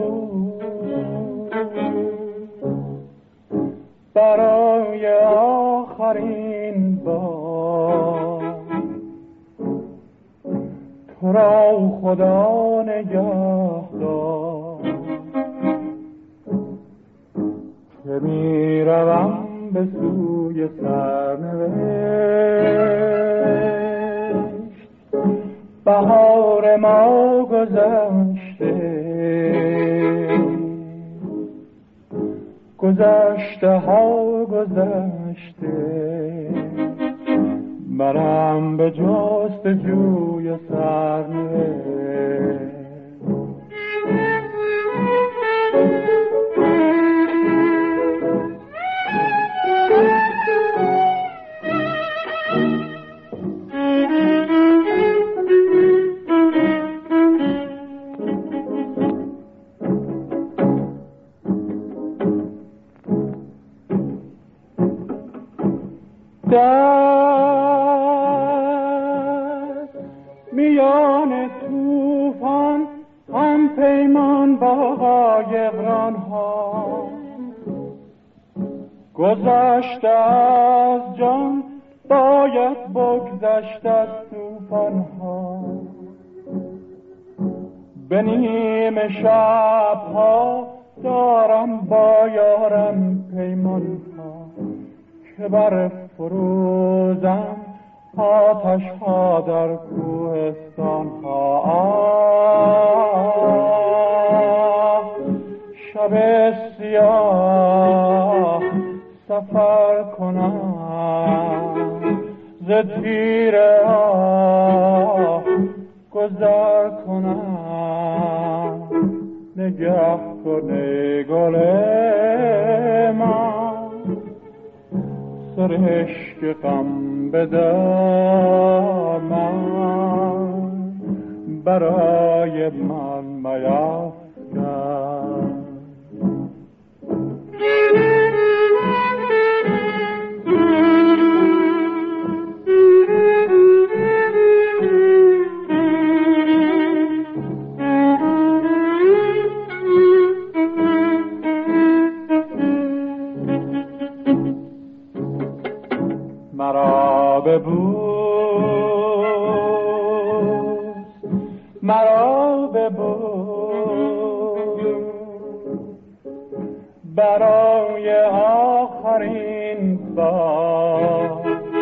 برای آخرین بار تو را خدا نگهدار که می روم به سوی سرنوشت. بهار ما گذشته، گذشته ها گذشته، منم به جستجوی سرنوشت. در میان طوفان هم پیمان با قایقران ها، گذشته از جان باید بگذشت از طوفان ها. به نیمه شب ها دارم با یارم پیمان ها که بر فروزم آتش ها در کوهستان ها. شب سیاه سفر کنم ز تیر آه گذر کنم. نگه کنه گل من سرشک غم به دامن برای من میفکن. مرا ببوس، مرا ببوس، برای آخرین بار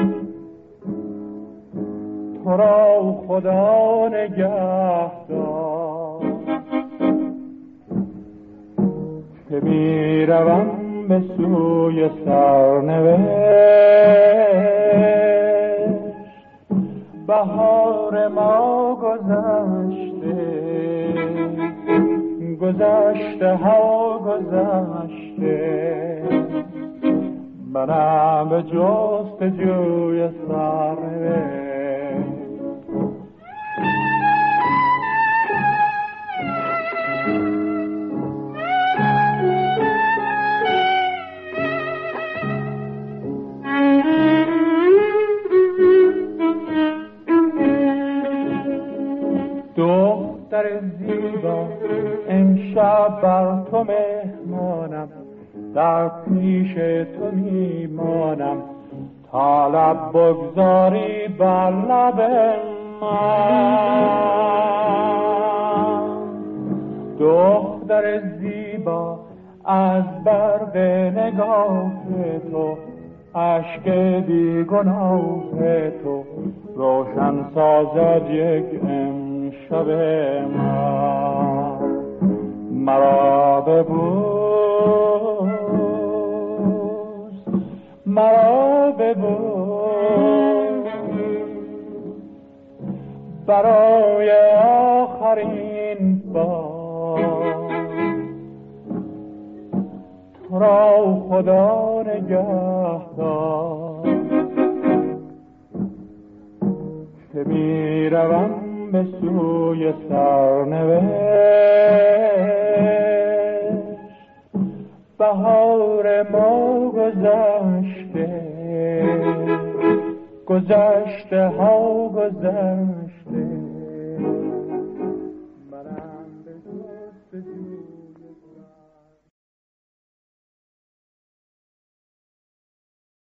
تو را خدا نگهدار که می روم به سوی سرنوشت. بهار ما گذشته، گذشته ها گذشته، منم به جستجوی سرنوشت. دختر زیبا امشب بر تو مهمانم، در پیش تو میمانم تا لب بگذاری بر لب من. دختر زیبا از برق نگاه تو، اشک بیگناه تو روشن سازد یک امشب من. مرا ببوس، مرا ببوس، برای آخرین بار تو را خدا نگهدار که می روم به سوی سرنوشت. بهار ما گذشته، گذشته ها گذشته،